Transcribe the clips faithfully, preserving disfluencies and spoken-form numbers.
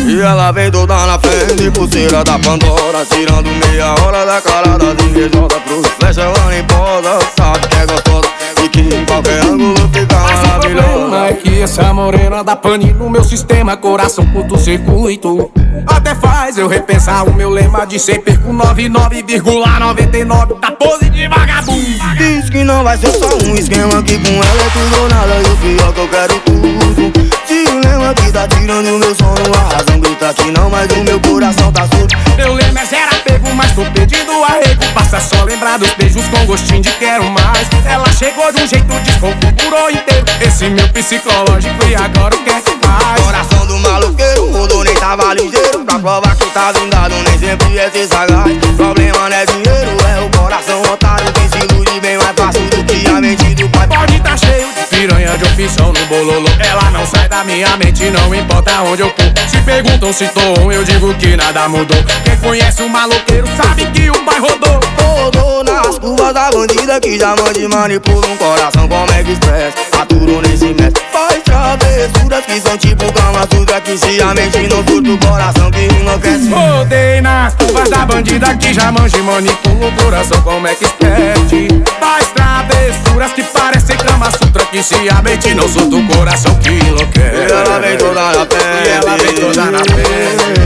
E ela vem toda na frente, pulseira da Pandora, tirando meia hora da cara das invejosas. Pro flecha ela nem posa, sabe que é gostosa e que em qualquer ângulo fica maravilhosa. Mas o problema é que essa morena dá pane no meu sistema, coração curto-circuito. Até faz eu repensar o meu lema de cem perco noventa e nove vírgula noventa e nove da pose de vagabundo. Diz que não vai ser só um esquema, que com ela é tudo ou nada, e o pior que eu quero tudo. Dilema que tá tirando o meu sono, a razão grita que não, mas o meu coração tá surdo. Meu lema é zero apego, mas tô pedindo arrego. Basta só lembrar dos beijos com gostinho de quero mais. Ela chegou de um jeito, desconfigurou inteiro esse meu psicológico e agora o que é que faz? Coração do maloqueiro, rodou nem tava ligeiro, pra provar que tá blindado, nem sempre é ser sagaz. Problema não é dinheiro, é o coração otário que se ilude bem mais fácil do que a mente do pai. Pode tá cheio de piranha de opção no bololô, ela não sai da minha mente, não importa onde eu for. Se perguntam se tô um, eu digo que nada mudou. Quem conhece o maloqueiro sabe que o pai rodou. Rodou nas curvas da bandida que já manda e manipula um coração como é que express. Aturou nesse mestre, faz travessuras que são tipo Kama Sutra, que se a mente não surta o coração que enlouquece. Rodei nas curvas da bandida que já manja e manipula o coração como é que experte. Faz travessuras que parecem Kama Sutra, que se a mente não surta o coração que enlouquece. E ela vem toda na frente, e ela vem toda na frente,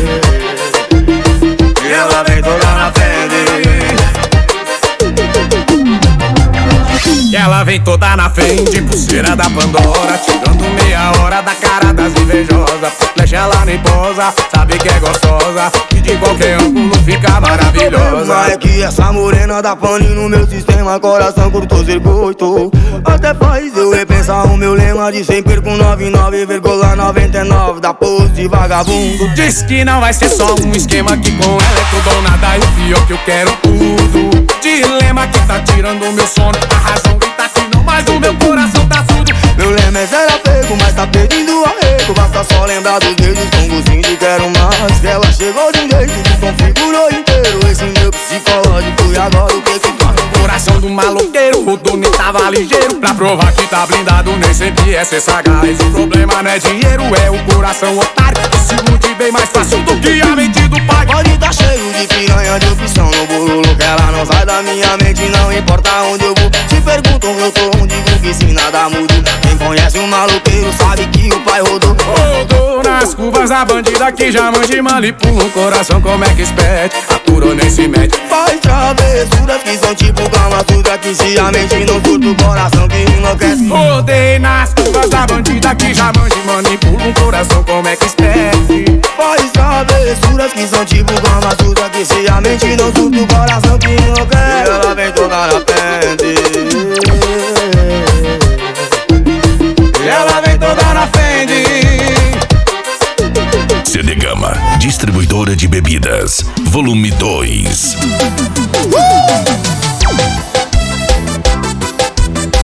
e ela vem toda na frente. E ela vem toda na frente, pulseira da Pandora, tirando meia hora da cara das invejosas. Flecha ela nem posa, sabe que é gostosa e de qualquer ângulo fica maravilhosa. Mas é que essa morena dá pane no meu sistema, coração curto-circuito. Até faz eu repensar o meu lema de cem perco noventa e nove vírgula noventa e nove da pose de vagabundo. Diz que não vai ser só um esquema, que com ela é tudo ou nada, e o pior que eu quero tudo. Dilema que tá tirando o meu sono, a razão grita que não, mas o meu coração tá surdo. Meu lema é zero apego, mas tá pedindo arrego. Basta só lembrar dos beijos com gostinho de quero mais. Ela chegou de um jeito, desconfigurou inteiro esse meu psicológico e agora o que que faz? Coração do maloqueiro, rodou nem tava ligeiro, pra provar que tá blindado, nem sempre é ser sagaz. O problema não é dinheiro, é o coração otário que se ilude bem mais fácil do que a mente do pai. Pode tá cheio de piranha de opção no bololo, que ela não sai da minha mente, não importa onde eu vou. Se perguntam eu tô onde, digo que se nada muda. Quem conhece o maloqueiro sabe que o pai rodou. Rodou nas curvas a bandida que já manja e manipula o coração como é que espete. Aturou nem se mete, faz travessuras que são tipo Kama Sutra, que se a mente não surta o coração que enlouquece. Rodei nas curvas da bandida que já manja e manipula um coração como é que espete. Faz travessuras que são tipo Kama Sutra, que se a mente não surta o coração que enlouquece. E ela vem toda na frente, e ela vem toda na frente. C D Gama, distribuidora de bebidas, volume dois. Uh!